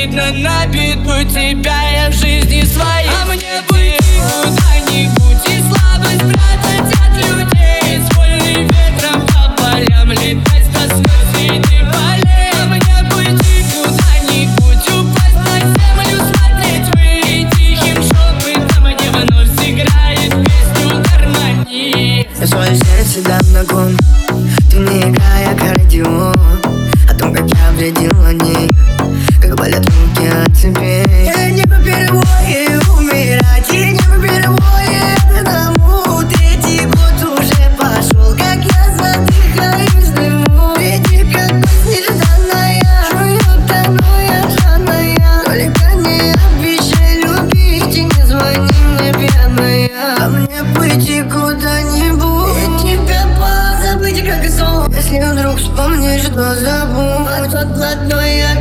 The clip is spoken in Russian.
видно на беду тебя я в жизни своей. А мне бы куда-нибудь и слабость прятать от людей, с вольным ветром по полям летать до слез среди полей. А мне пойти куда-нибудь, упасть на землю, смотреть в и тихим шепотом, где вновь сыграет песню гармонии. Я свое сердце дам на кон, ты мне играй аккордеон, о том, как я вредил о ней, как болят руки от цепей. Я не по перебою умирать, и не по перебою одному. Третий год уже пошел, как я задыхаюсь дыму. Ведь как нежданная, жует оно я жадная. Только не обещай любить и не звони мне пьяная. А мне пойти куда-нибудь и тебя позабыть, как и сон. Если вдруг вспомнишь, то забудь. Тот блатной